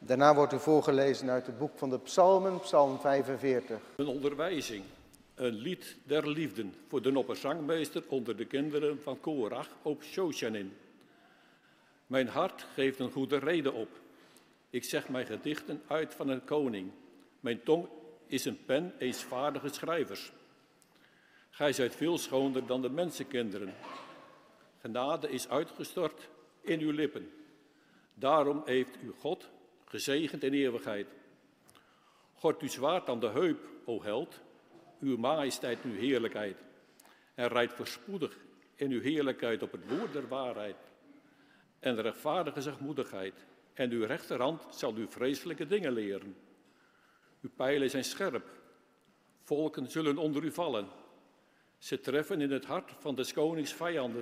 Daarna wordt u voorgelezen uit het boek van de Psalmen, Psalm 45. Een onderwijzing, een lied der liefden voor de opperzangmeester onder de kinderen van Korach op Shoshanim. Mijn hart geeft een goede reden op. Ik zeg mijn gedichten uit van een koning. Mijn tong is een pen eens vaardige schrijvers. Gij zijt veel schoner dan de mensenkinderen. Genade is uitgestort in uw lippen. Daarom heeft u God gezegend in eeuwigheid. Gort uw zwaard aan de heup, o held, uw majesteit, uw heerlijkheid. En rijdt voorspoedig in uw heerlijkheid op het woord der waarheid. En de rechtvaardige zachtmoedigheid. En uw rechterhand zal u vreselijke dingen leren. Uw pijlen zijn scherp. Volken zullen onder u vallen. Ze treffen in het hart van des konings vijanden.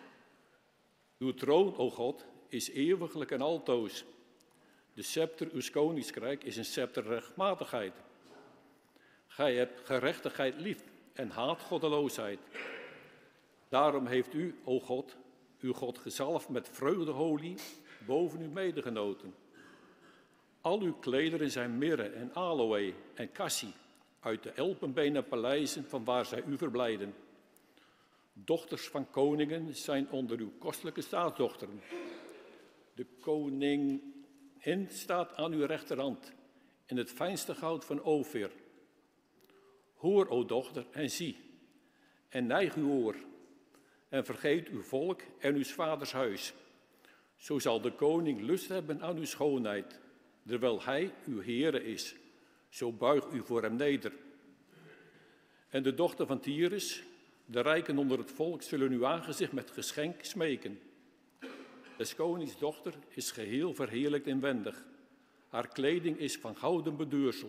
Uw troon, o God, is eeuwiglijk en altoos. De scepter uws koningsrijk is een scepter rechtmatigheid. Gij hebt gerechtigheid lief en haat goddeloosheid. Daarom heeft u, o God, uw God gezalfd met vreugdeolie boven uw medegenoten. Al uw klederen zijn mirre en aloë en cassie uit de elpenbenen paleizen van waar zij u verblijden. Dochters van koningen zijn onder uw kostelijke staatsdochteren. De koningin staat aan uw rechterhand in het fijnste goud van Ofir. Hoor, o dochter, en zie, en neig uw oor, en vergeet uw volk en uw vaders huis. Zo zal de koning lust hebben aan uw schoonheid, terwijl hij uw Heere is. Zo buig u voor hem neder. En de dochter van Tyrus, de rijken onder het volk, zullen uw aangezicht met geschenk smeken. Des konings dochter is geheel verheerlijkt inwendig. Haar kleding is van gouden bedeursel.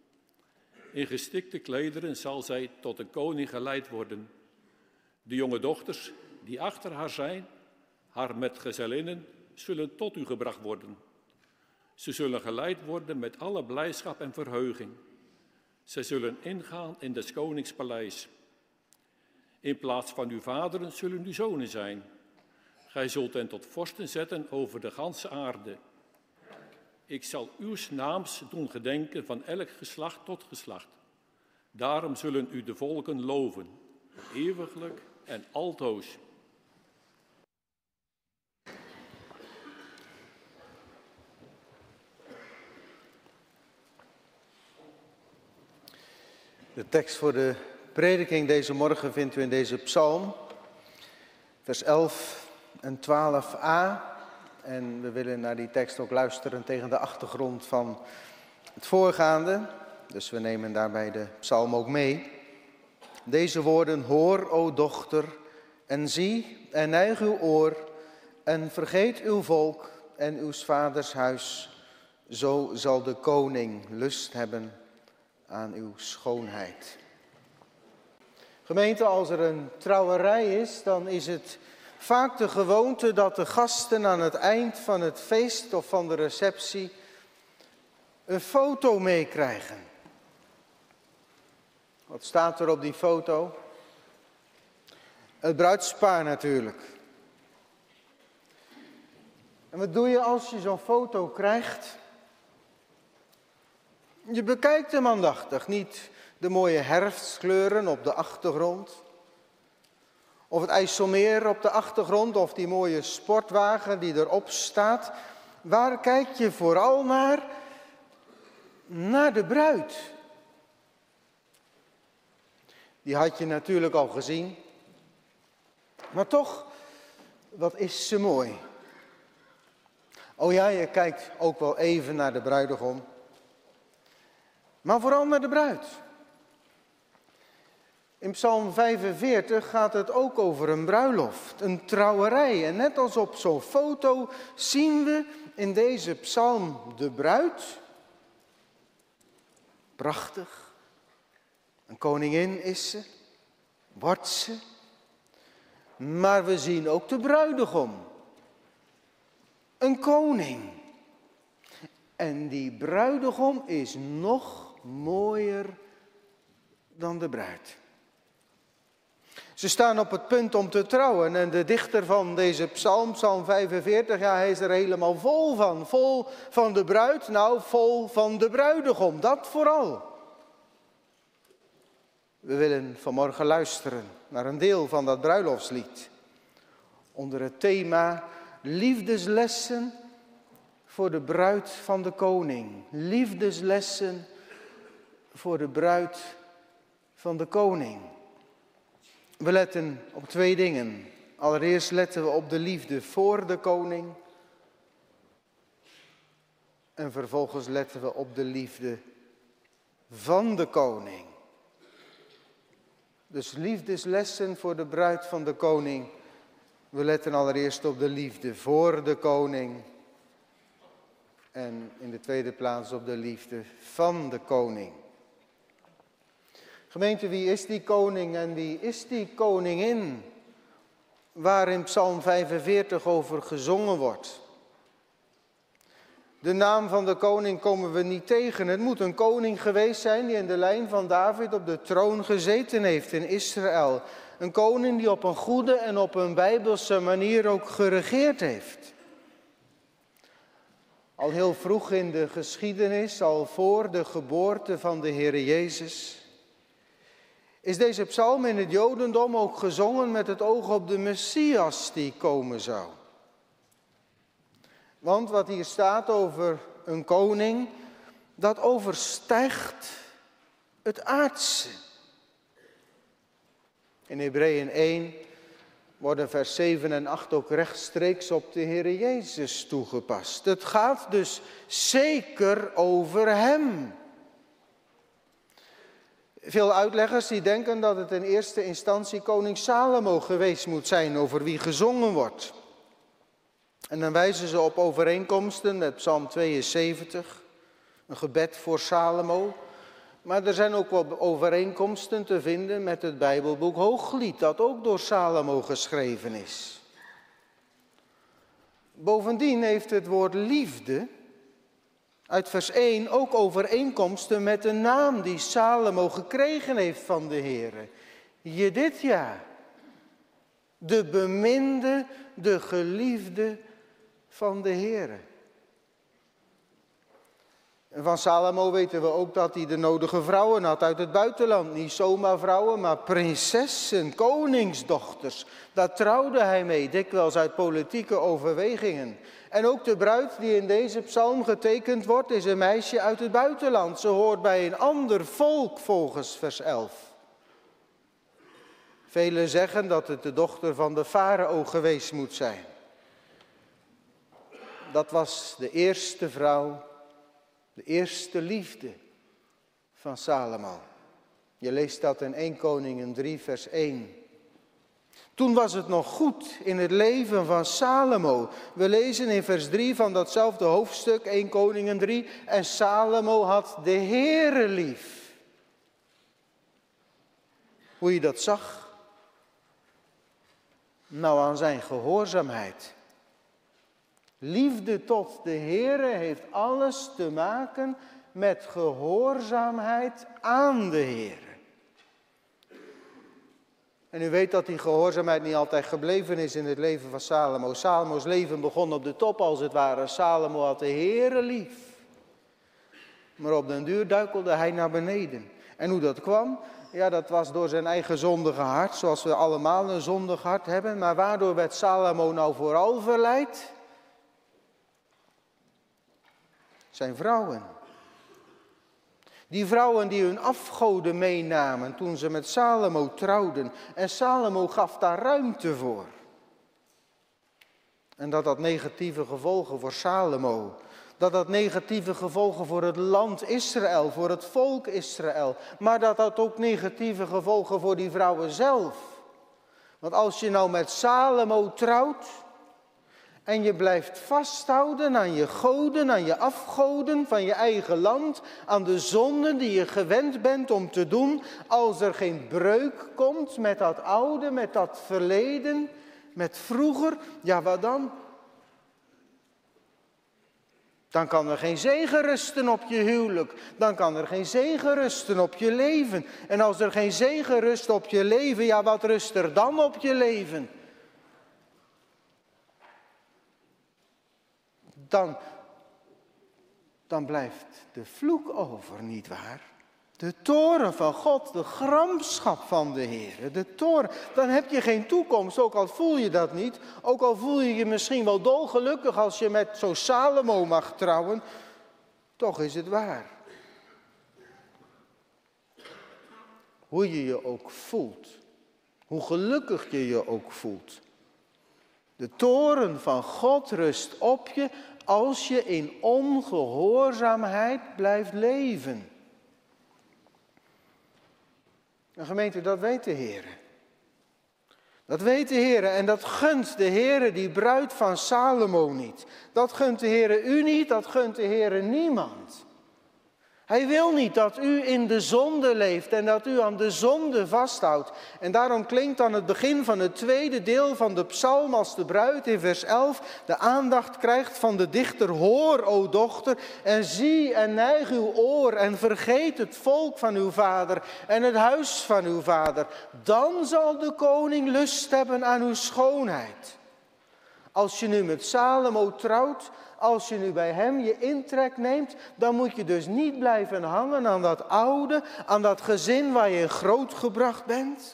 In gestikte klederen zal zij tot een koning geleid worden. De jonge dochters die achter haar zijn, haar metgezellinnen, zullen tot u gebracht worden. Ze zullen geleid worden met alle blijdschap en verheuging. Zij zullen ingaan in des konings paleis. In plaats van uw vaderen zullen uw zonen zijn. Gij zult hen tot vorsten zetten over de ganse aarde. Ik zal uw naams doen gedenken van elk geslacht tot geslacht. Daarom zullen u de volken loven, eeuwiglijk en altoos. De tekst voor de prediking deze morgen vindt u in deze psalm, vers 11 en 12a. En we willen naar die tekst ook luisteren tegen de achtergrond van het voorgaande. Dus we nemen daarbij de psalm ook mee. Deze woorden: hoor, o dochter, en zie, en neig uw oor, en vergeet uw volk en uw vaders huis. Zo zal de koning lust hebben aan uw schoonheid. Gemeente, als er een trouwerij is, dan is het vaak de gewoonte dat de gasten aan het eind van het feest of van de receptie een foto meekrijgen. Wat staat er op die foto? Het bruidspaar natuurlijk. En wat doe je als je zo'n foto krijgt? Je bekijkt hem aandachtig, niet de mooie herfstkleuren op de achtergrond. Of het IJsselmeer op de achtergrond, of die mooie sportwagen die erop staat. Waar kijk je vooral naar? Naar de bruid. Die had je natuurlijk al gezien. Maar toch, wat is ze mooi. Oh ja, je kijkt ook wel even naar de bruidegom. Maar vooral naar de bruid. In Psalm 45 gaat het ook over een bruiloft, een trouwerij. En net als op zo'n foto zien we in deze psalm de bruid. Prachtig. Een koningin is ze, wordt ze. Maar we zien ook de bruidegom. Een koning. En die bruidegom is nog mooier dan de bruid. Ze staan op het punt om te trouwen en de dichter van deze psalm, psalm 45, ja, hij is er helemaal vol van. Vol van de bruid, nou vol van de bruidegom, dat vooral. We willen vanmorgen luisteren naar een deel van dat bruiloftslied. Onder het thema liefdeslessen voor de bruid van de koning. Liefdeslessen voor de bruid van de koning. We letten op twee dingen. Allereerst letten we op de liefde voor de koning. En vervolgens letten we op de liefde van de koning. Dus liefdeslessen voor de bruid van de koning. We letten allereerst op de liefde voor de koning. En in de tweede plaats op de liefde van de koning. Gemeente, wie is die koning en wie is die koningin? Waar in Psalm 45 over gezongen wordt. De naam van de koning komen we niet tegen. Het moet een koning geweest zijn die in de lijn van David op de troon gezeten heeft in Israël. Een koning die op een goede en op een bijbelse manier ook geregeerd heeft. Al heel vroeg in de geschiedenis, al voor de geboorte van de Heer Jezus, is deze psalm in het Jodendom ook gezongen met het oog op de Messias die komen zou. Want wat hier staat over een koning, dat overstijgt het aardse. In Hebreeën 1 worden vers 7 en 8 ook rechtstreeks op de Heer Jezus toegepast. Het gaat dus zeker over hem. Veel uitleggers die denken dat het in eerste instantie koning Salomo geweest moet zijn over wie gezongen wordt. En dan wijzen ze op overeenkomsten met Psalm 72, een gebed voor Salomo. Maar er zijn ook wel overeenkomsten te vinden met het Bijbelboek Hooglied, dat ook door Salomo geschreven is. Bovendien heeft het woord liefde uit vers 1 ook overeenkomsten met de naam die Salomo gekregen heeft van de Heere. Jedidja, de beminde, de geliefde van de Heere. En van Salomo weten we ook dat hij de nodige vrouwen had uit het buitenland. Niet zomaar vrouwen, maar prinsessen, koningsdochters. Daar trouwde hij mee, dikwijls uit politieke overwegingen. En ook de bruid die in deze psalm getekend wordt, is een meisje uit het buitenland. Ze hoort bij een ander volk volgens vers 11. Velen zeggen dat het de dochter van de farao geweest moet zijn. Dat was de eerste vrouw, de eerste liefde van Salomo. Je leest dat in 1 Koningen 3 vers 1. Toen was het nog goed in het leven van Salomo. We lezen in vers 3 van datzelfde hoofdstuk, 1 Koningen 3. En Salomo had de Heere lief. Hoe je dat zag? Nou, aan zijn gehoorzaamheid. Liefde tot de Heere heeft alles te maken met gehoorzaamheid aan de Heere. En u weet dat die gehoorzaamheid niet altijd gebleven is in het leven van Salomo. Salomo's leven begon op de top als het ware. Salomo had de Heere lief. Maar op den duur duikelde hij naar beneden. En hoe dat kwam? Ja, dat was door zijn eigen zondige hart, zoals we allemaal een zondig hart hebben. Maar waardoor werd Salomo nou vooral verleid? Zijn vrouwen. Die vrouwen die hun afgoden meenamen toen ze met Salomo trouwden. En Salomo gaf daar ruimte voor. En dat had negatieve gevolgen voor Salomo. Dat had negatieve gevolgen voor het land Israël, voor het volk Israël. Maar dat had ook negatieve gevolgen voor die vrouwen zelf. Want als je nou met Salomo trouwt en je blijft vasthouden aan je goden, aan je afgoden van je eigen land, aan de zonden die je gewend bent om te doen, als er geen breuk komt met dat oude, met dat verleden, met vroeger, ja wat dan? Dan kan er geen zegen rusten op je huwelijk. Dan kan er geen zegen rusten op je leven. En als er geen zegen rust op je leven, ja, wat rust er dan op je leven? Dan blijft de vloek over, nietwaar? De toorn van God, de gramschap van de Heer, de toorn. Dan heb je geen toekomst, ook al voel je dat niet. Ook al voel je je misschien wel dolgelukkig als je met zo'n Salomo mag trouwen. Toch is het waar. Hoe je je ook voelt, hoe gelukkig je je ook voelt. De toorn van God rust op je als je in ongehoorzaamheid blijft leven. En gemeente, dat weet de Heer. Dat weet de Heer en dat gunt de Heer die bruid van Salomo niet. Dat gunt de Heer u niet, dat gunt de Heer niemand. Hij wil niet dat u in de zonde leeft en dat u aan de zonde vasthoudt. En daarom klinkt aan het begin van het tweede deel van de psalm als de bruid in vers 11 de aandacht krijgt van de dichter. Hoor, o dochter, en zie en neig uw oor en vergeet het volk van uw vader en het huis van uw vader. Dan zal de koning lust hebben aan uw schoonheid. Als je nu met Salomo trouwt, als je nu bij hem je intrek neemt, dan moet je dus niet blijven hangen aan dat oude, aan dat gezin waar je grootgebracht bent.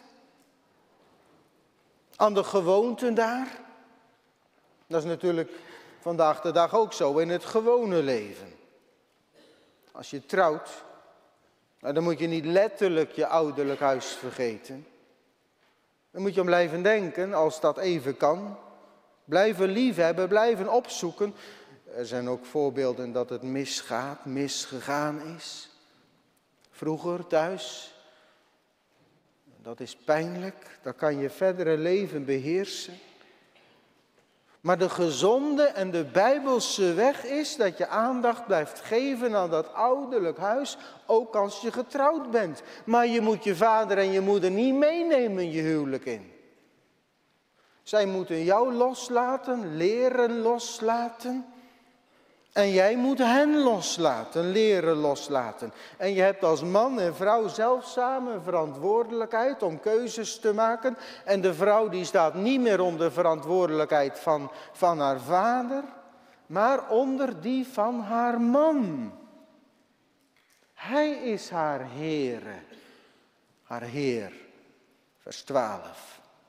Aan de gewoonten daar. Dat is natuurlijk vandaag de dag ook zo in het gewone leven. Als je trouwt, dan moet je niet letterlijk je ouderlijk huis vergeten. Dan moet je om blijven denken, als dat even kan. Blijven liefhebben, blijven opzoeken. Er zijn ook voorbeelden dat het misgaat, misgegaan is. Vroeger thuis. Dat is pijnlijk, dat kan je verdere leven beheersen. Maar de gezonde en de bijbelse weg is dat je aandacht blijft geven aan dat ouderlijk huis, ook als je getrouwd bent. Maar je moet je vader en je moeder niet meenemen je huwelijk in. Zij moeten jou loslaten, leren loslaten. En jij moet hen loslaten, leren loslaten. En je hebt als man en vrouw zelf samen verantwoordelijkheid om keuzes te maken. En de vrouw die staat niet meer onder verantwoordelijkheid van haar vader, maar onder die van haar man. Hij is haar Heere, haar Heer, vers 12.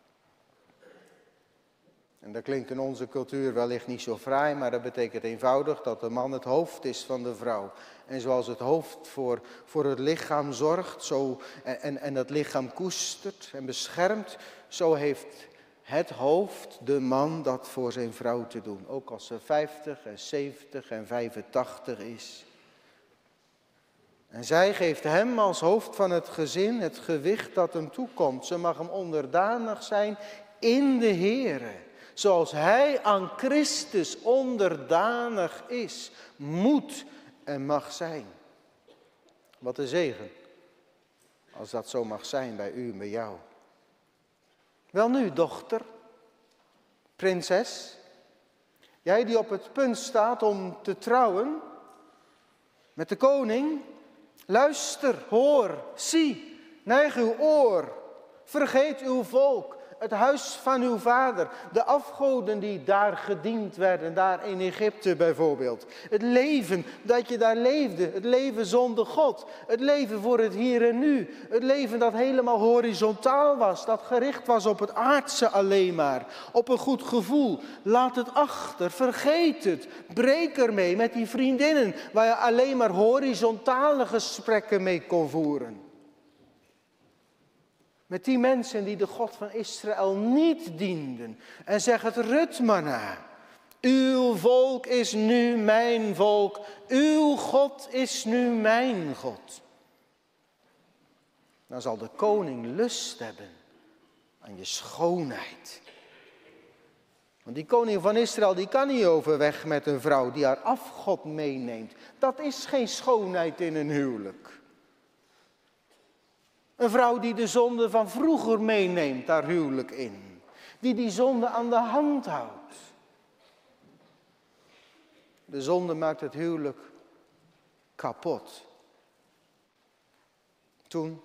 En dat klinkt in onze cultuur wellicht niet zo fraai, maar dat betekent eenvoudig dat de man het hoofd is van de vrouw. En zoals het hoofd voor het lichaam zorgt en het lichaam koestert en beschermt, zo heeft het hoofd, de man, dat voor zijn vrouw te doen. Ook als ze 50 en 70 en 85 is. En zij geeft hem als hoofd van het gezin het gewicht dat hem toekomt. Ze mag hem onderdanig zijn in de Heere. Zoals hij aan Christus onderdanig is, moet en mag zijn. Wat een zegen, als dat zo mag zijn bij u en bij jou. Welnu, dochter, prinses, jij die op het punt staat om te trouwen met de koning, luister, hoor, zie, neig uw oor, vergeet uw volk. Het huis van uw vader, de afgoden die daar gediend werden, daar in Egypte bijvoorbeeld. Het leven dat je daar leefde, het leven zonder God. Het leven voor het hier en nu. Het leven dat helemaal horizontaal was, dat gericht was op het aardse alleen maar. Op een goed gevoel. Laat het achter, vergeet het. Breek ermee met die vriendinnen waar je alleen maar horizontale gesprekken mee kon voeren. Met die mensen die de God van Israël niet dienden. En zeg het Rut maar na. Uw volk is nu mijn volk. Uw God is nu mijn God. Dan zal de koning lust hebben aan je schoonheid. Want die koning van Israël die kan niet overweg met een vrouw die haar afgod meeneemt. Dat is geen schoonheid in een huwelijk. Een vrouw die de zonde van vroeger meeneemt, haar huwelijk in. Die zonde aan de hand houdt. De zonde maakt het huwelijk kapot. Toen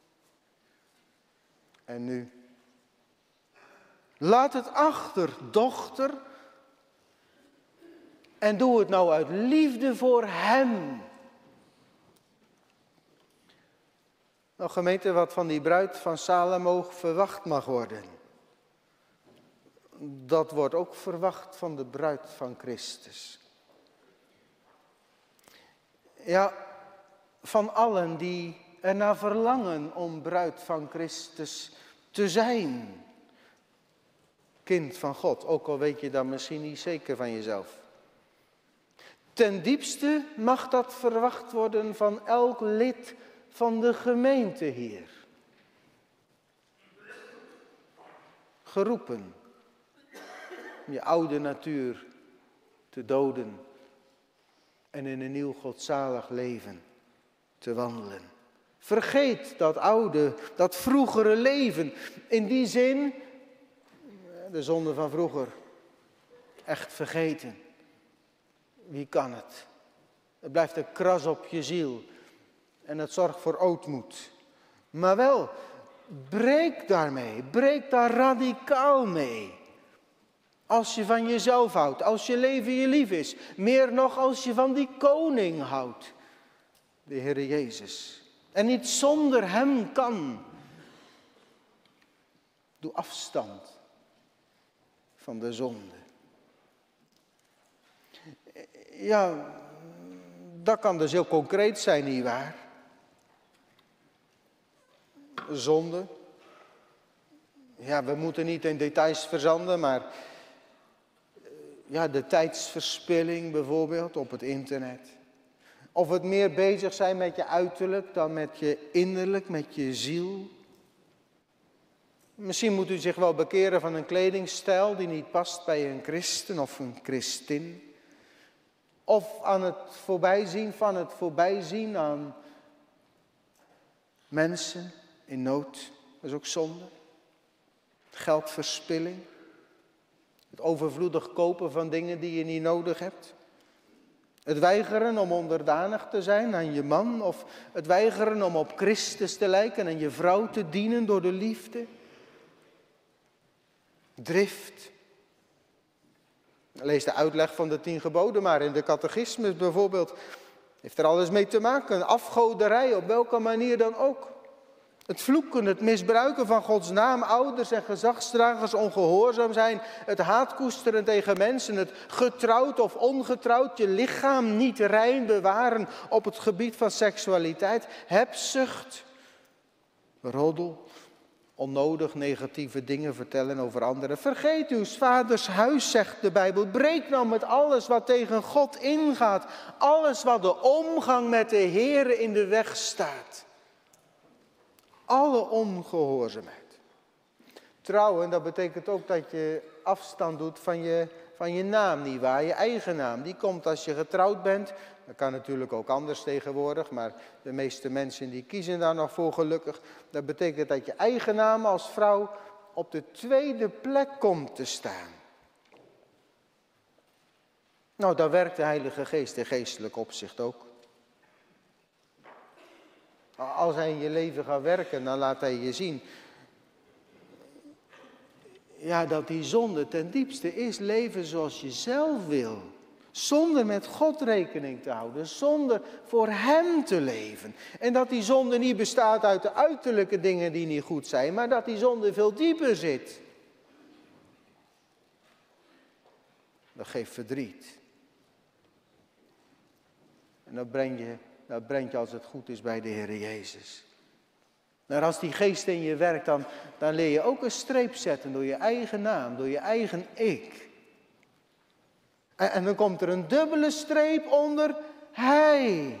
en nu. Laat het achter, dochter. En doe het nou uit liefde voor hem. Nou gemeente, wat van die bruid van Salomo verwacht mag worden. Dat wordt ook verwacht van de bruid van Christus. Ja, van allen die ernaar verlangen om bruid van Christus te zijn. Kind van God, ook al weet je dat misschien niet zeker van jezelf. Ten diepste mag dat verwacht worden van elk lid van de gemeente hier. Geroepen om je oude natuur te doden en in een nieuw godzalig leven te wandelen. Vergeet dat oude, dat vroegere leven. In die zin, de zonde van vroeger, echt vergeten. Wie kan het? Het blijft een kras op je ziel. En het zorgt voor ootmoed. Maar wel, breek daarmee. Breek daar radicaal mee. Als je van jezelf houdt. Als je leven je lief is. Meer nog als je van die koning houdt. De Heer Jezus. En niet zonder hem kan. Doe afstand van de zonde. Ja, dat kan dus heel concreet zijn, nietwaar? Zonde. Ja, we moeten niet in details verzanden, maar ja, de tijdsverspilling bijvoorbeeld op het internet. Of het meer bezig zijn met je uiterlijk dan met je innerlijk, met je ziel. Misschien moet u zich wel bekeren van een kledingstijl die niet past bij een christen of een christin. Of aan het voorbijzien aan mensen in nood. Dat is ook zonde. Geldverspilling. Het overvloedig kopen van dingen die je niet nodig hebt. Het weigeren om onderdanig te zijn aan je man. Of het weigeren om op Christus te lijken en je vrouw te dienen door de liefde. Drift. Lees de uitleg van de 10 geboden maar in de catechismus bijvoorbeeld. Heeft er alles mee te maken. Afgoderij, op welke manier dan ook. Het vloeken, het misbruiken van Gods naam, ouders en gezagsdragers ongehoorzaam zijn. Het haatkoesteren tegen mensen, het getrouwd of ongetrouwd je lichaam niet rein bewaren op het gebied van seksualiteit. Hebzucht, roddel, onnodig negatieve dingen vertellen over anderen. Vergeet uw vaders huis, zegt de Bijbel. Breek nou met alles wat tegen God ingaat. Alles wat de omgang met de Heere in de weg staat. Alle ongehoorzaamheid. Trouwen, dat betekent ook dat je afstand doet van je naam, nietwaar? Je eigen naam. Die komt als je getrouwd bent. Dat kan natuurlijk ook anders tegenwoordig, maar de meeste mensen die kiezen daar nog voor gelukkig. Dat betekent dat je eigen naam als vrouw op de tweede plek komt te staan. Nou, daar werkt de Heilige Geest in geestelijk opzicht ook. Als hij in je leven gaat werken, dan laat hij je zien. Ja, dat die zonde ten diepste is leven zoals je zelf wil. Zonder met God rekening te houden. Zonder voor hem te leven. En dat die zonde niet bestaat uit de uiterlijke dingen die niet goed zijn. Maar dat die zonde veel dieper zit. Dat geeft verdriet. En dat brengt je als het goed is bij de Heer Jezus. Maar als die geest in je werkt, dan leer je ook een streep zetten door je eigen naam, door je eigen ik. En dan komt er een dubbele streep onder hij.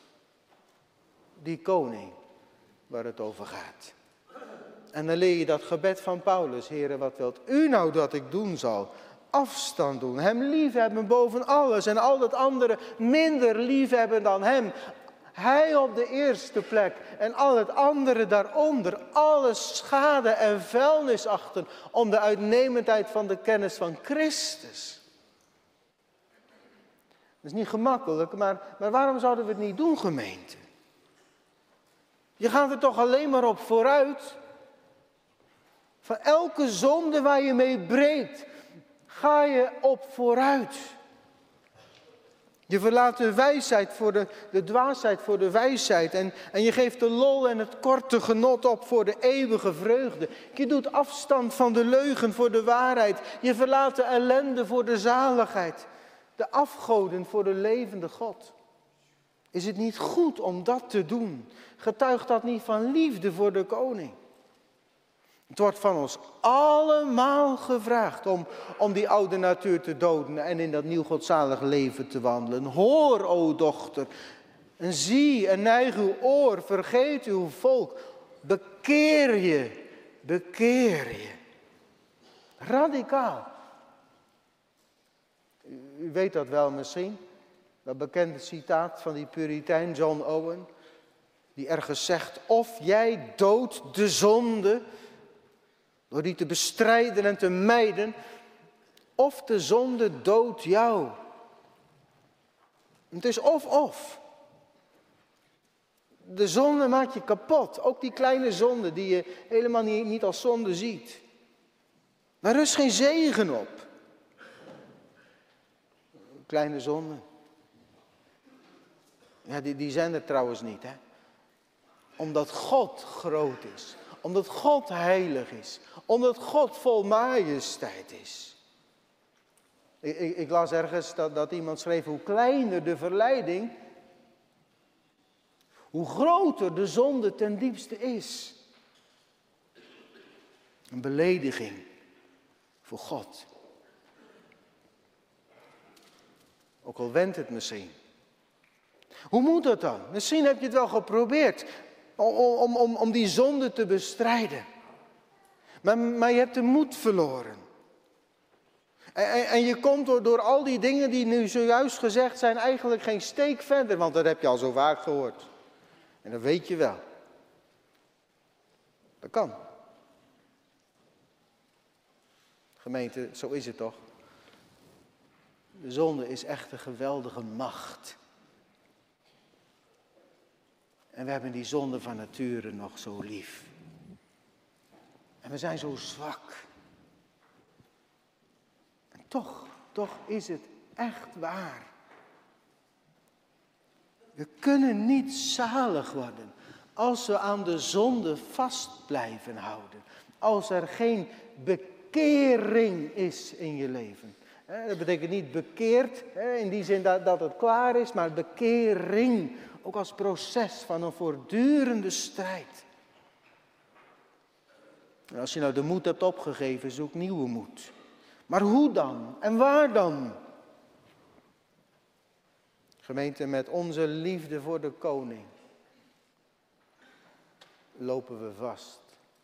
Die koning waar het over gaat. En dan leer je dat gebed van Paulus. Heere, wat wilt u nou dat ik doen zal? Afstand doen, hem liefhebben boven alles en al dat andere minder liefhebben dan hem. Hij op de eerste plek en al het andere daaronder. Alles schade en vuilnis achten om de uitnemendheid van de kennis van Christus. Dat is niet gemakkelijk, maar waarom zouden we het niet doen, gemeente? Je gaat er toch alleen maar op vooruit. Van elke zonde waar je mee breekt, ga je op vooruit. Je verlaat de wijsheid voor de dwaasheid voor de wijsheid. En je geeft de lol en het korte genot op voor de eeuwige vreugde. Je doet afstand van de leugen voor de waarheid. Je verlaat de ellende voor de zaligheid. De afgoden voor de levende God. Is het niet goed om dat te doen? Getuigt dat niet van liefde voor de koning? Het wordt van ons allemaal gevraagd om die oude natuur te doden en in dat nieuw godzalig leven te wandelen. Hoor, o dochter, en zie en neig uw oor, vergeet uw volk. Bekeer je, bekeer je. Radicaal. U weet dat wel misschien, dat bekende citaat van die Puritein John Owen, die ergens zegt, of jij doodt de zonde door die te bestrijden en te mijden, of de zonde doodt jou. Het is of. De zonde maakt je kapot. Ook die kleine zonde die je helemaal niet als zonde ziet. Daar rust geen zegen op. Kleine zonde. Ja, die zijn er trouwens niet, hè. Omdat God groot is. Omdat God heilig is. Omdat God vol majesteit is. Ik las ergens dat iemand schreef, hoe kleiner de verleiding, hoe groter de zonde ten diepste is. Een belediging voor God. Ook al wendt het misschien. Hoe moet dat dan? Misschien heb je het wel geprobeerd om die zonde te bestrijden. Maar je hebt de moed verloren. En je komt door al die dingen die nu zojuist gezegd zijn eigenlijk geen steek verder. Want dat heb je al zo vaak gehoord. En dat weet je wel. Dat kan. Gemeente, zo is het toch? De zonde is echt een geweldige macht. En we hebben die zonde van nature nog zo lief. En we zijn zo zwak. En toch is het echt waar. We kunnen niet zalig worden als we aan de zonde vast blijven houden. Als er geen bekering is in je leven. Dat betekent niet bekeerd, in die zin dat het klaar is, maar bekering. Ook als proces van een voortdurende strijd. En als je nou de moed hebt opgegeven, zoek nieuwe moed. Maar hoe dan? En waar dan? Gemeente, met onze liefde voor de koning lopen we vast.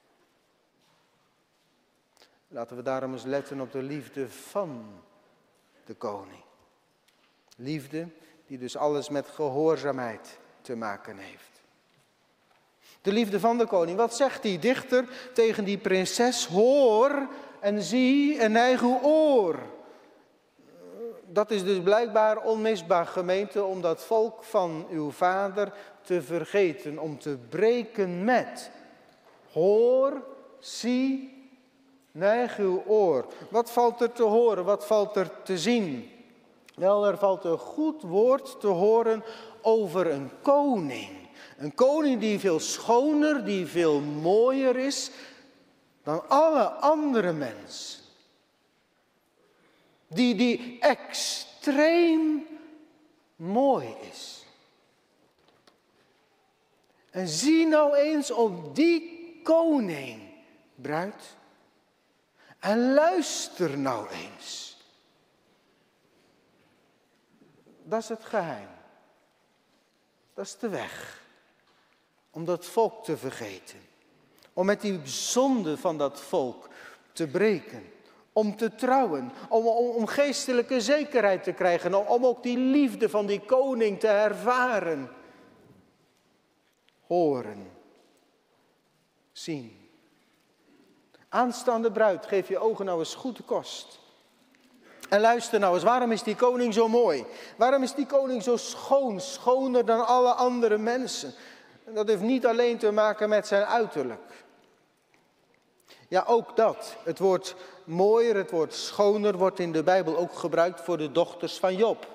Laten we daarom eens letten op de liefde van de koning. Liefde die dus alles met gehoorzaamheid te maken heeft. De liefde van de koning. Wat zegt die dichter tegen die prinses? Hoor en zie en neig uw oor. Dat is dus blijkbaar onmisbaar, gemeente, om dat volk van uw vader te vergeten. Om te breken met. Hoor, zie, neig uw oor. Wat valt er te horen? Wat valt er te zien? Wel, er valt een goed woord te horen over een koning. Een koning die veel schoner, die veel mooier is dan alle andere mensen. Die extreem mooi is. En zie nou eens op die koning, bruid. En luister nou eens. Dat is het geheim. Dat is de weg. Om dat volk te vergeten. Om met die zonde van dat volk te breken. Om te trouwen. Om geestelijke zekerheid te krijgen. Om ook die liefde van die koning te ervaren. Horen. Zien. Aanstaande bruid, geef je ogen nou eens goed kost. En luister nou eens, waarom is die koning zo mooi? Waarom is die koning zo schoon, schoner dan alle andere mensen? Dat heeft niet alleen te maken met zijn uiterlijk. Ja, ook dat. Het woord mooier, het woord schoner wordt in de Bijbel ook gebruikt voor de dochters van Job.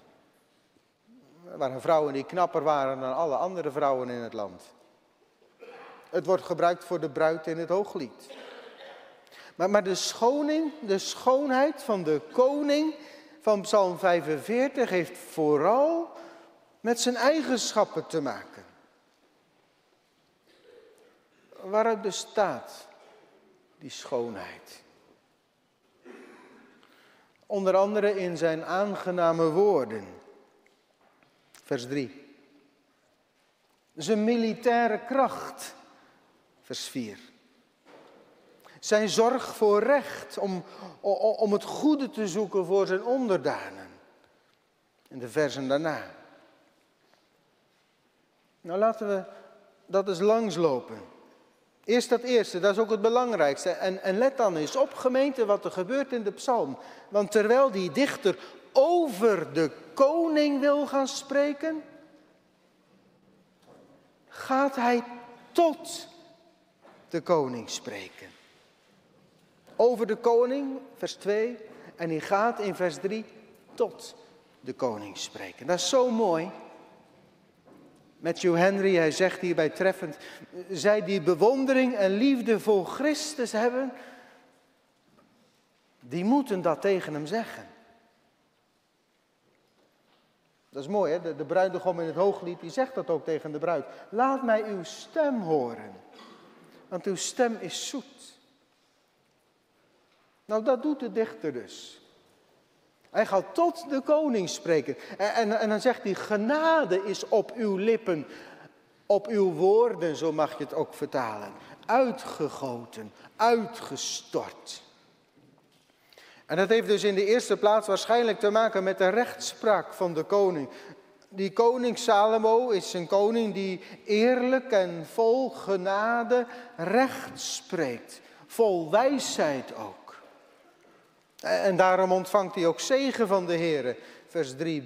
Er waren vrouwen die knapper waren dan alle andere vrouwen in het land. Het wordt gebruikt voor de bruid in het Hooglied. Maar de schoonheid van de koning van Psalm 45 heeft vooral met zijn eigenschappen te maken. Waaruit bestaat die schoonheid? Onder andere in zijn aangename woorden. Vers 3. Zijn militaire kracht. Vers 4. Zijn zorg voor recht, om het goede te zoeken voor zijn onderdanen. In de versen daarna. Nou, laten we dat eens langslopen. Eerst dat eerste, dat is ook het belangrijkste. En let dan eens op, gemeente, wat er gebeurt in de psalm. Want terwijl die dichter over de koning wil gaan spreken, gaat hij tot de koning spreken. Over de koning, vers 2, en hij gaat in vers 3 tot de koning spreken. Dat is zo mooi. Matthew Henry, hij zegt hierbij treffend, zij die bewondering en liefde voor Christus hebben, die moeten dat tegen hem zeggen. Dat is mooi, hè? De bruidegom in het Hooglied, die zegt dat ook tegen de bruid. Laat mij uw stem horen, want uw stem is zoet. Nou, dat doet de dichter dus. Hij gaat tot de koning spreken. En dan zegt hij, genade is op uw lippen, op uw woorden, zo mag je het ook vertalen. Uitgegoten, uitgestort. En dat heeft dus in de eerste plaats waarschijnlijk te maken met de rechtspraak van de koning. Die koning Salomo is een koning die eerlijk en vol genade recht spreekt. Vol wijsheid ook. En daarom ontvangt hij ook zegen van de Heere, vers 3b.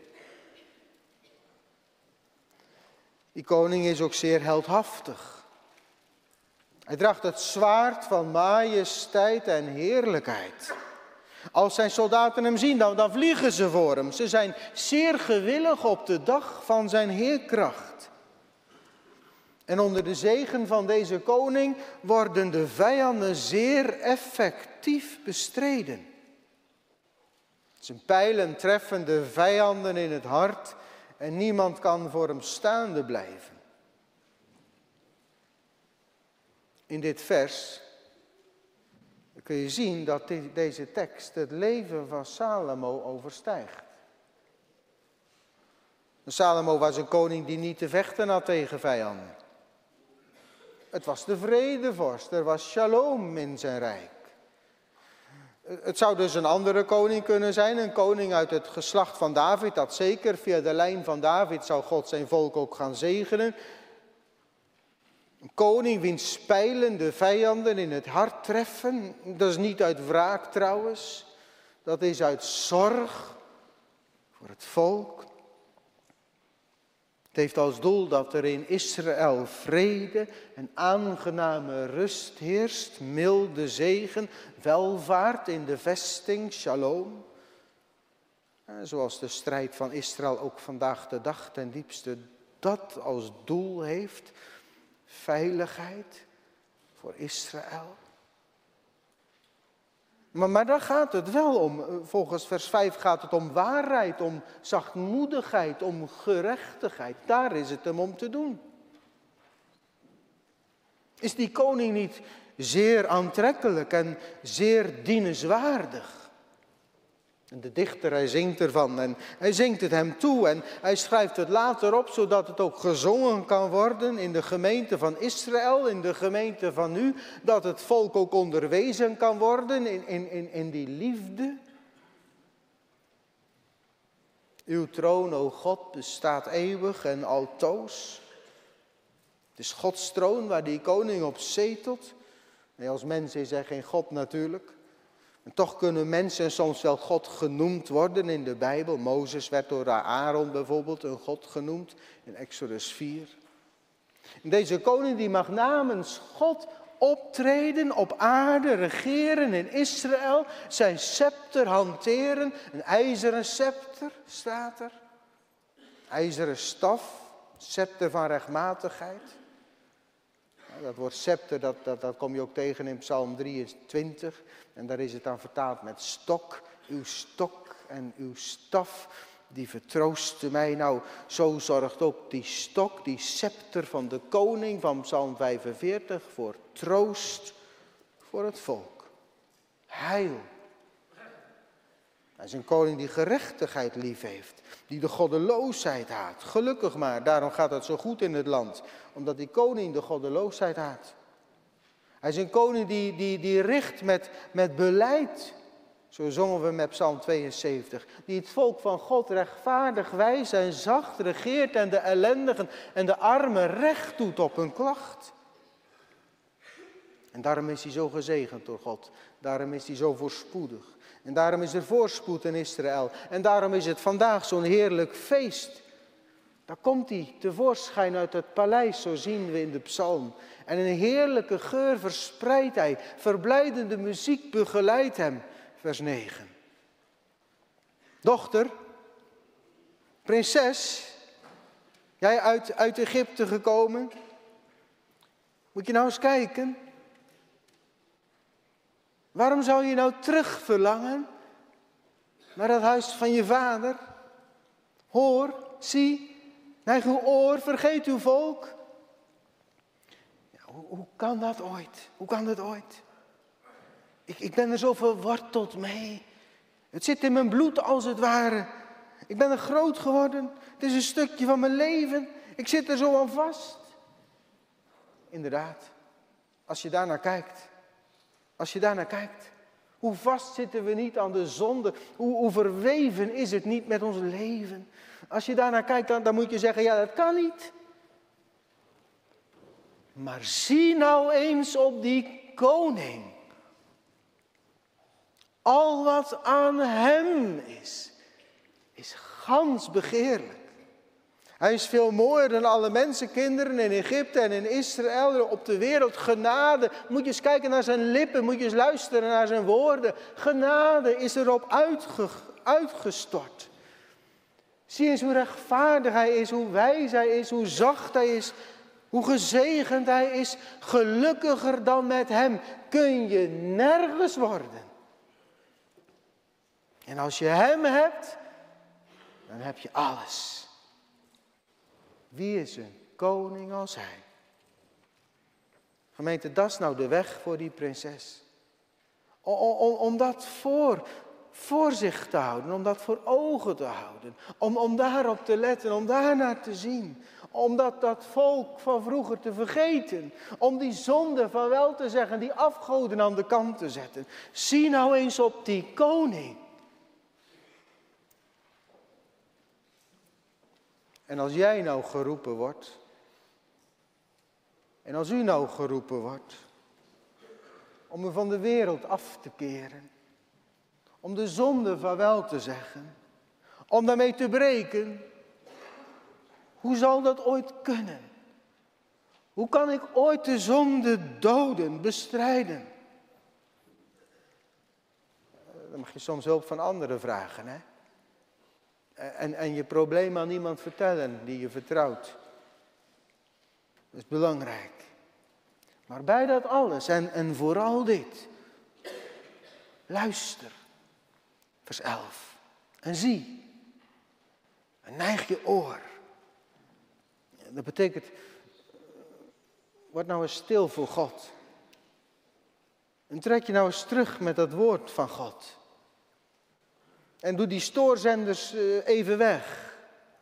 Die koning is ook zeer heldhaftig. Hij draagt het zwaard van majesteit en heerlijkheid. Als zijn soldaten hem zien, dan vliegen ze voor hem. Ze zijn zeer gewillig op de dag van zijn heerkracht. En onder de zegen van deze koning worden de vijanden zeer effectief bestreden. Zijn pijlen treffen de vijanden in het hart en niemand kan voor hem staande blijven. In dit vers kun je zien dat deze tekst het leven van Salomo overstijgt. Salomo was een koning die niet te vechten had tegen vijanden. Het was de vredevorst, er was shalom in zijn rijk. Het zou dus een andere koning kunnen zijn, een koning uit het geslacht van David, dat zeker, via de lijn van David zou God zijn volk ook gaan zegenen. Een koning wiens pijlen de vijanden in het hart treffen, dat is niet uit wraak trouwens, dat is uit zorg voor het volk. Het heeft als doel dat er in Israël vrede en aangename rust heerst, milde zegen, welvaart in de vesting, shalom. Zoals de strijd van Israël ook vandaag de dag ten diepste dat als doel heeft. Veiligheid voor Israël. Maar daar gaat het wel om. Volgens vers 5 gaat het om waarheid, om zachtmoedigheid, om gerechtigheid. Daar is het hem om te doen. Is die koning niet zeer aantrekkelijk en zeer dienenswaardig? En de dichter, hij zingt ervan en hij zingt het hem toe en hij schrijft het later op, zodat het ook gezongen kan worden in de gemeente van Israël, in de gemeente van nu, dat het volk ook onderwezen kan worden in die liefde. Uw troon, o God, bestaat eeuwig en altoos. Het is Gods troon waar die koning op zetelt. Nee, als mens is hij geen God natuurlijk. En toch kunnen mensen soms wel God genoemd worden in de Bijbel. Mozes werd door Aaron bijvoorbeeld een God genoemd in Exodus 4. En deze koning die mag namens God optreden op aarde, regeren in Israël, zijn scepter hanteren. Een ijzeren scepter staat er. IJzeren staf, scepter van rechtmatigheid. Dat woord scepter, dat kom je ook tegen in Psalm 23. En daar is het dan vertaald met stok. Uw stok en uw staf, die vertroosten mij. Nou, zo zorgt ook die stok, die scepter van de koning van Psalm 45 voor troost voor het volk. Heil. Hij is een koning die gerechtigheid lief heeft, die de goddeloosheid haat. Gelukkig maar, daarom gaat het zo goed in het land. Omdat die koning de goddeloosheid haat. Hij is een koning die richt met beleid. Zo zongen we met Psalm 72. Die het volk van God rechtvaardig, wijs en zacht regeert en de ellendigen en de armen recht doet op hun klacht. En daarom is hij zo gezegend door God. Daarom is hij zo voorspoedig. En daarom is er voorspoed in Israël. En daarom is het vandaag zo'n heerlijk feest. Daar komt hij tevoorschijn uit het paleis, zo zien we in de psalm. En een heerlijke geur verspreidt hij. Verblijdende muziek begeleidt hem. Vers 9. Dochter, prinses, jij uit Egypte gekomen. Moet je nou eens kijken. Waarom zou je nou terug verlangen naar het huis van je vader? Hoor, zie, neig uw oor, vergeet uw volk. Ja, hoe kan dat ooit? Hoe kan dat ooit? Ik ben er zo verworteld mee. Het zit in mijn bloed als het ware. Ik ben er groot geworden. Het is een stukje van mijn leven. Ik zit er zo aan vast. Inderdaad, als je daarnaar kijkt. Als je daarnaar kijkt. Hoe vast zitten we niet aan de zonde. Hoe verweven is het niet met ons leven. Als je daarnaar kijkt, dan moet je zeggen, ja, dat kan niet. Maar zie nou eens op die koning. Al wat aan hem is gans begeerlijk. Hij is veel mooier dan alle mensenkinderen in Egypte en in Israël, op de wereld. Genade, moet je eens kijken naar zijn lippen, moet je eens luisteren naar zijn woorden. Genade is erop uitgestort. Zie eens hoe rechtvaardig hij is, hoe wijs hij is, hoe zacht hij is, hoe gezegend hij is. Gelukkiger dan met hem kun je nergens worden. En als je hem hebt, dan heb je alles. Wie is een koning als hij? Gemeente, dat is nou de weg voor die prinses. Om dat voor zich te houden, om dat voor ogen te houden. Om daarop te letten, om daarnaar te zien. Om dat volk van vroeger te vergeten. Om die zonde van wel te zeggen, die afgoden aan de kant te zetten. Zie nou eens op die koning. En als jij nou geroepen wordt, en als u nou geroepen wordt, om u van de wereld af te keren, om de zonde vaarwel te zeggen, om daarmee te breken, hoe zal dat ooit kunnen? Hoe kan ik ooit de zonde doden, bestrijden? Dan mag je soms hulp van anderen vragen, hè? En je probleem aan iemand vertellen die je vertrouwt. Dat is belangrijk. Maar bij dat alles en vooral dit. Luister. Vers 11. En zie. En neig je oor. Dat betekent, word nou eens stil voor God. En trek je nou eens terug met dat woord van God. En doe die stoorzenders even weg.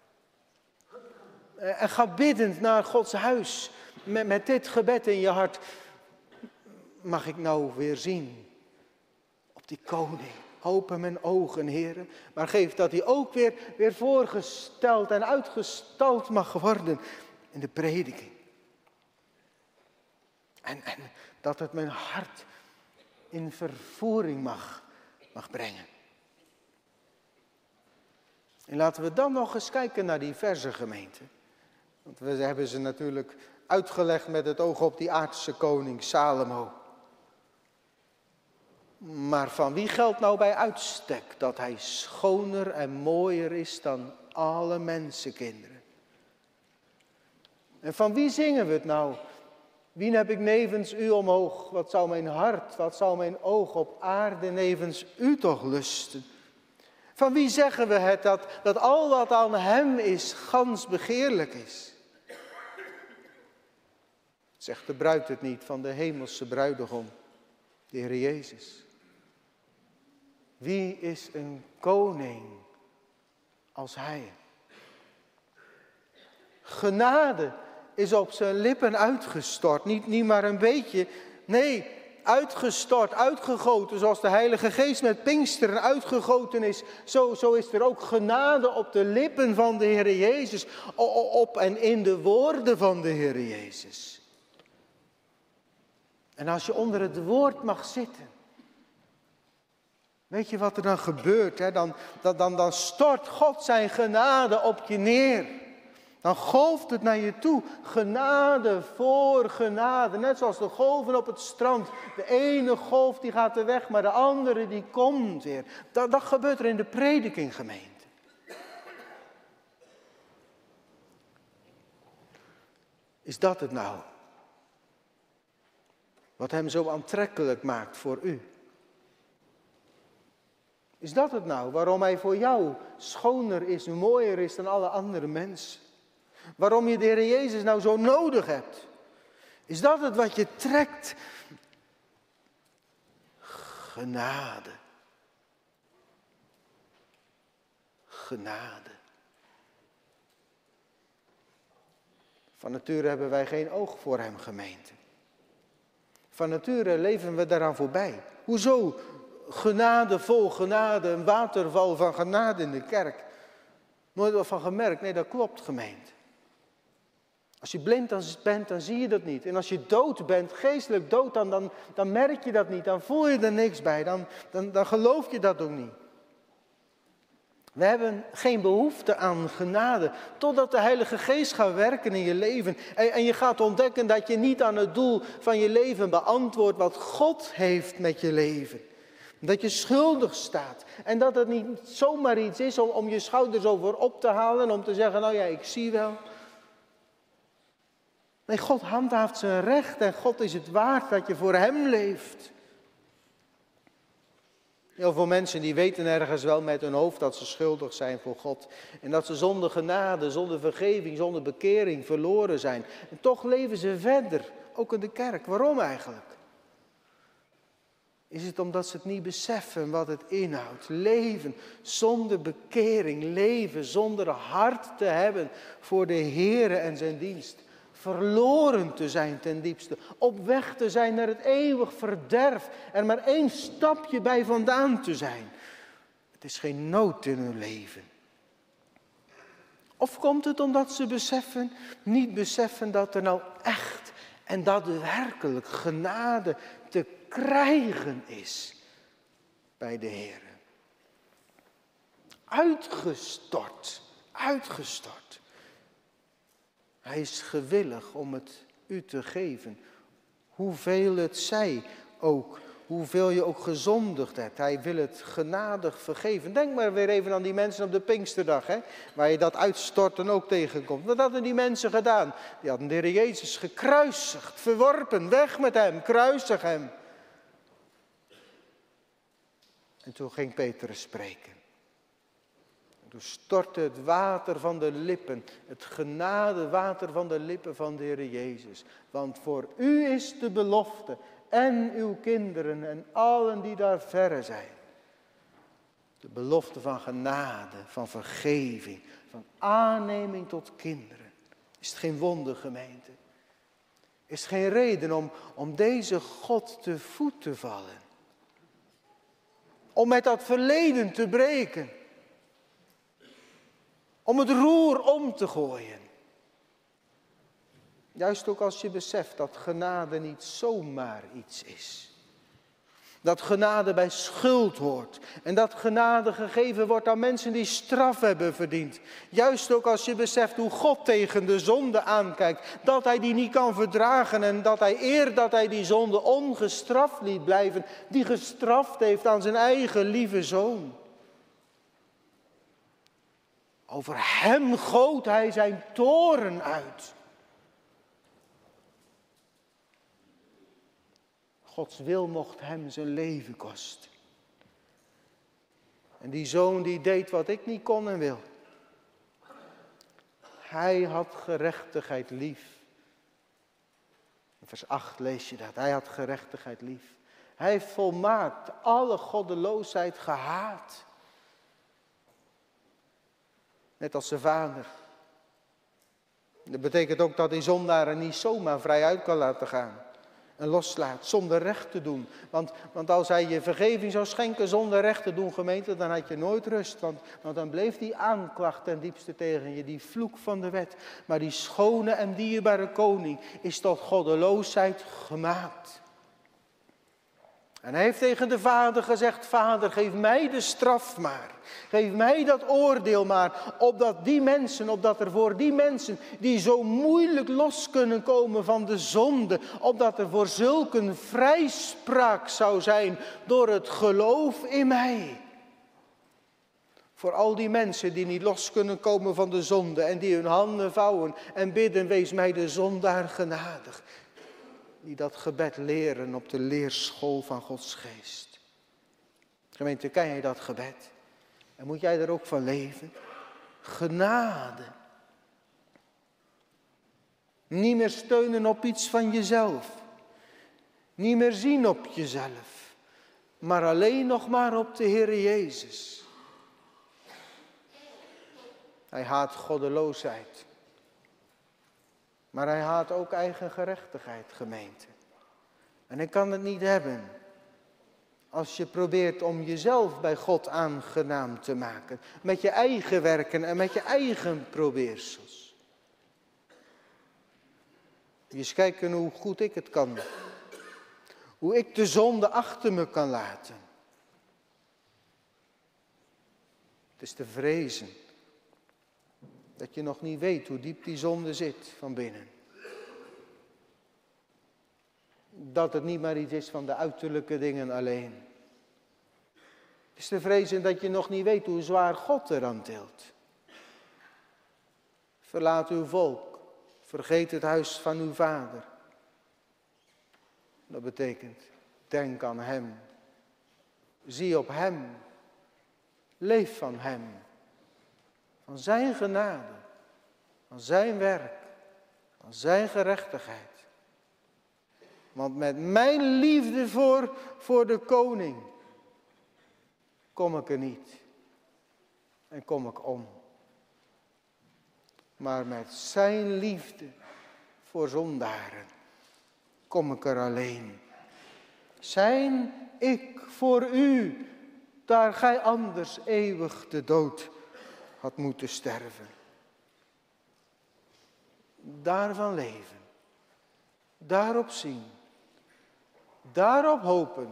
En ga biddend naar Gods huis. Met dit gebed in je hart. Mag ik nou weer zien op die koning. Open mijn ogen, heren. Maar geef dat hij ook weer voorgesteld en uitgestald mag worden in de prediking. En dat het mijn hart in vervoering mag mag brengen. En laten we dan nog eens kijken naar die verse, gemeente. Want we hebben ze natuurlijk uitgelegd met het oog op die aardse koning Salomo. Maar van wie geldt nou bij uitstek dat hij schoner en mooier is dan alle mensenkinderen? En van wie zingen we het nou? Wien heb ik nevens u omhoog? Wat zou mijn hart, wat zou mijn oog op aarde nevens u toch lusten? Van wie zeggen we het dat al wat aan hem is, gans begeerlijk is? Zegt de bruid het niet van de hemelse bruidegom, de Heer Jezus? Wie is een koning als hij? Genade is op zijn lippen uitgestort. Niet maar een beetje. Nee, uitgestort, uitgegoten. Zoals de Heilige Geest met Pinksteren uitgegoten is. Zo is er ook genade op de lippen van de Heer Jezus. Op en in de woorden van de Heer Jezus. En als je onder het woord mag zitten. Weet je wat er dan gebeurt? Hè? Dan stort God zijn genade op je neer. Dan golft het naar je toe. Genade voor genade. Net zoals de golven op het strand. De ene golf die gaat er weg, maar de andere die komt weer. Dat gebeurt er in de prediking, gemeente. Is dat het nou? Wat hem zo aantrekkelijk maakt voor u? Is dat het nou? Waarom hij voor jou schoner is, mooier is dan alle andere mensen? Waarom je de Heer Jezus nou zo nodig hebt? Is dat het wat je trekt? Genade. Genade. Van nature hebben wij geen oog voor hem, gemeente. Van nature leven we daaraan voorbij. Hoezo? Genade vol genade, een waterval van genade in de kerk. Nooit wat van gemerkt? Nee, dat klopt, gemeente. Als je blind bent, dan zie je dat niet. En als je dood bent, geestelijk dood, dan merk je dat niet. Dan voel je er niks bij. Dan geloof je dat ook niet. We hebben geen behoefte aan genade, totdat de Heilige Geest gaat werken in je leven. En je gaat ontdekken dat je niet aan het doel van je leven beantwoordt wat God heeft met je leven. Dat je schuldig staat. En dat het niet zomaar iets is om je schouders over op te halen en om te zeggen, nou ja, ik zie wel. Nee, God handhaaft zijn recht en God is het waard dat je voor hem leeft. Heel veel mensen die weten ergens wel met hun hoofd dat ze schuldig zijn voor God. En dat ze zonder genade, zonder vergeving, zonder bekering verloren zijn. En toch leven ze verder, ook in de kerk. Waarom eigenlijk? Is het omdat ze het niet beseffen wat het inhoudt? Leven zonder bekering, leven zonder hart te hebben voor de Heere en zijn dienst. Verloren te zijn ten diepste, op weg te zijn naar het eeuwig verderf. Er maar één stapje bij vandaan te zijn. Het is geen nood in hun leven. Of komt het omdat ze niet beseffen dat er nou echt en daadwerkelijk genade te krijgen is bij de Heer. Uitgestort. Hij is gewillig om het u te geven. Hoeveel het zij ook, hoeveel je ook gezondigd hebt. Hij wil het genadig vergeven. Denk maar weer even aan die mensen op de Pinksterdag, hè, waar je dat uitstorten ook tegenkomt. Wat hadden die mensen gedaan? Die hadden de Heer Jezus gekruisigd, verworpen, weg met hem, kruisig hem. En toen ging Petrus spreken. Toen stortte het water van de lippen, het genadewater van de lippen van de Heer Jezus. Want voor u is de belofte en uw kinderen en allen die daar verre zijn. De belofte van genade, van vergeving, van aanneming tot kinderen. Is het geen wonder, gemeente? Is het geen reden om deze God te voet te vallen? Om met dat verleden te breken. Om het roer om te gooien. Juist ook als je beseft dat genade niet zomaar iets is. Dat genade bij schuld hoort. En dat genade gegeven wordt aan mensen die straf hebben verdiend. Juist ook als je beseft hoe God tegen de zonde aankijkt. Dat hij die niet kan verdragen en dat hij die zonde ongestraft liet blijven. Die gestraft heeft aan zijn eigen lieve zoon. Over hem goot hij zijn toorn uit. Gods wil mocht hem zijn leven kosten. En die zoon die deed wat ik niet kon en wil. Hij had gerechtigheid lief. In vers 8 lees je dat. Hij had gerechtigheid lief. Hij heeft volmaakt alle goddeloosheid gehaat. Net als zijn vader. Dat betekent ook dat hij zondaren niet zomaar vrij uit kan laten gaan. En loslaat, zonder recht te doen. Want als hij je vergeving zou schenken zonder recht te doen, gemeente, dan had je nooit rust. Want dan bleef die aanklacht ten diepste tegen je, die vloek van de wet. Maar die schone en dierbare koning is tot goddeloosheid gemaakt. En hij heeft tegen de vader gezegd, vader, geef mij de straf maar. Geef mij dat oordeel maar, opdat er voor die mensen die zo moeilijk los kunnen komen van de zonde, opdat er voor zulke een vrijspraak zou zijn door het geloof in mij. Voor al die mensen die niet los kunnen komen van de zonde en die hun handen vouwen en bidden, wees mij de zondaar genadig. Die dat gebed leren op de leerschool van Gods geest. Gemeente, ken jij dat gebed? En moet jij er ook van leven? Genade. Niet meer steunen op iets van jezelf. Niet meer zien op jezelf. Maar alleen nog maar op de Heer Jezus. Hij haat goddeloosheid. Maar hij haat ook eigen gerechtigheid, gemeente. En ik kan het niet hebben als je probeert om jezelf bij God aangenaam te maken. Met je eigen werken en met je eigen probeersels. Eens kijken hoe goed ik het kan. Hoe ik de zonde achter me kan laten. Het is te vrezen dat je nog niet weet hoe diep die zonde zit van binnen. Dat het niet maar iets is van de uiterlijke dingen alleen. Het is te vrezen dat je nog niet weet hoe zwaar God eraan tilt. Verlaat uw volk. Vergeet het huis van uw vader. Dat betekent, denk aan hem. Zie op hem. Leef van hem. Van zijn genade. Van zijn werk. Van zijn gerechtigheid. Want met mijn liefde voor de koning kom ik er niet. En kom ik om. Maar met zijn liefde voor zondaren kom ik er alleen. Zijn ik voor u, daar gij anders eeuwig de dood had moeten sterven. Daarvan leven. Daarop zien. Daarop hopen.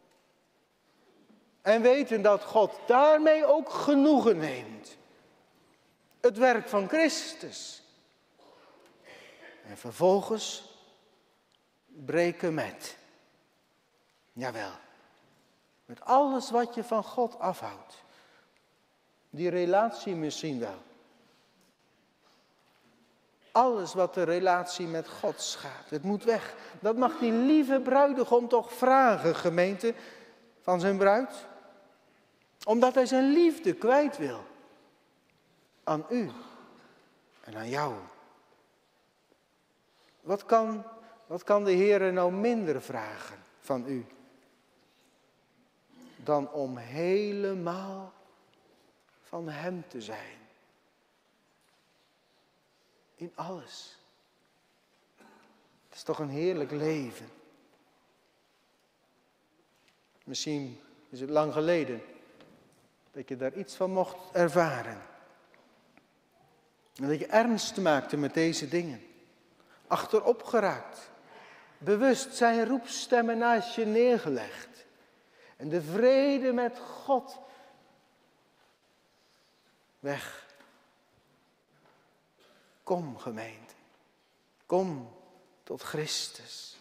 En weten dat God daarmee ook genoegen neemt. Het werk van Christus. En vervolgens breken met. Jawel. Met alles wat je van God afhoudt. Die relatie misschien wel. Alles wat de relatie met God schaadt. Het moet weg. Dat mag die lieve bruidegom toch vragen, gemeente, van zijn bruid. Omdat hij zijn liefde kwijt wil. Aan u en aan jou. Wat kan de Heer nou minder vragen van u? Dan om helemaal van hem te zijn. In alles. Het is toch een heerlijk leven. Misschien is het lang geleden dat je daar iets van mocht ervaren. En dat je ernst maakte met deze dingen. Achterop geraakt. Bewust zijn roepstemmen naast je neergelegd. En de vrede met God weg. Kom gemeente, kom tot Christus.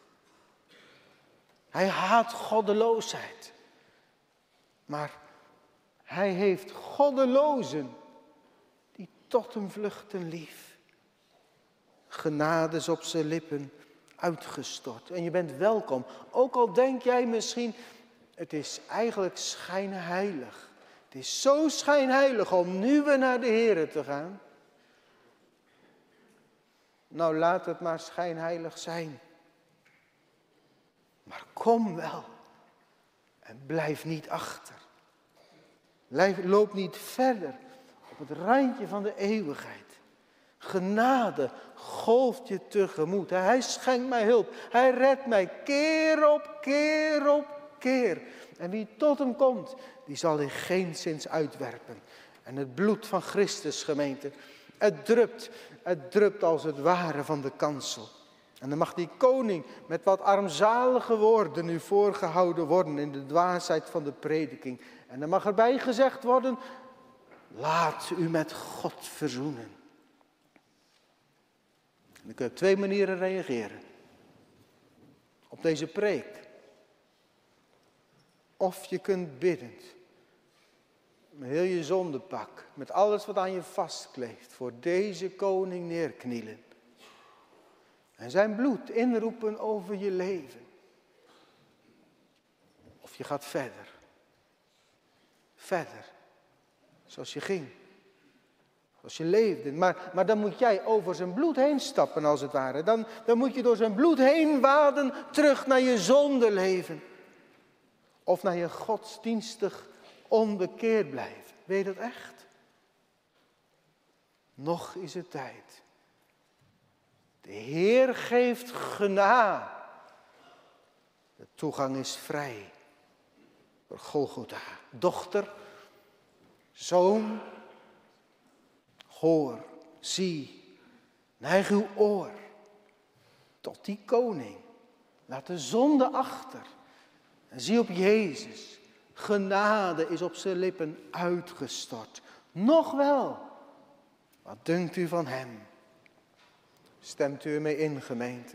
Hij haat goddeloosheid, maar hij heeft goddelozen die tot hem vluchten lief. Genade is op zijn lippen uitgestort en je bent welkom. Ook al denk jij misschien, het is eigenlijk schijnheilig. Het is zo schijnheilig om nu weer naar de Here te gaan. Nou, laat het maar schijnheilig zijn. Maar kom wel en blijf niet achter. Loop niet verder op het randje van de eeuwigheid. Genade golft je tegemoet. Hij schenkt mij hulp. Hij redt mij keer op keer op keer. En wie tot hem komt, die zal hij geenszins uitwerpen. En het bloed van Christus, gemeente, het drupt als het ware van de kansel. En dan mag die koning met wat armzalige woorden nu voorgehouden worden in de dwaasheid van de prediking. En dan mag erbij gezegd worden, laat u met God verzoenen. En dan kun je op 2 manieren reageren. Op deze preek. Of je kunt biddend, met heel je zondepak, met alles wat aan je vastkleeft, voor deze koning neerknielen. En zijn bloed inroepen over je leven. Of je gaat verder. Verder. Zoals je ging. Zoals je leefde. Maar dan moet jij over zijn bloed heen stappen als het ware. Dan moet je door zijn bloed heen waden terug naar je zondeleven. Of naar je godsdienstig onbekeerd blijven. Weet je dat echt? Nog is het tijd. De Heer geeft genade. De toegang is vrij. Door Golgotha. Dochter, zoon, hoor, zie, neig uw oor. Tot die koning. Laat de zonde achter. En zie op Jezus. Genade is op zijn lippen uitgestort. Nog wel. Wat dunkt u van hem? Stemt u ermee in, gemeente?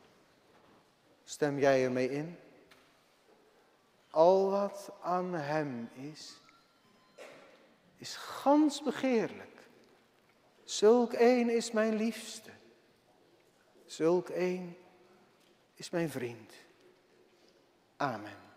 Stem jij ermee in? Al wat aan hem is gans begeerlijk. Zulk een is mijn liefste. Zulk een is mijn vriend. Amen.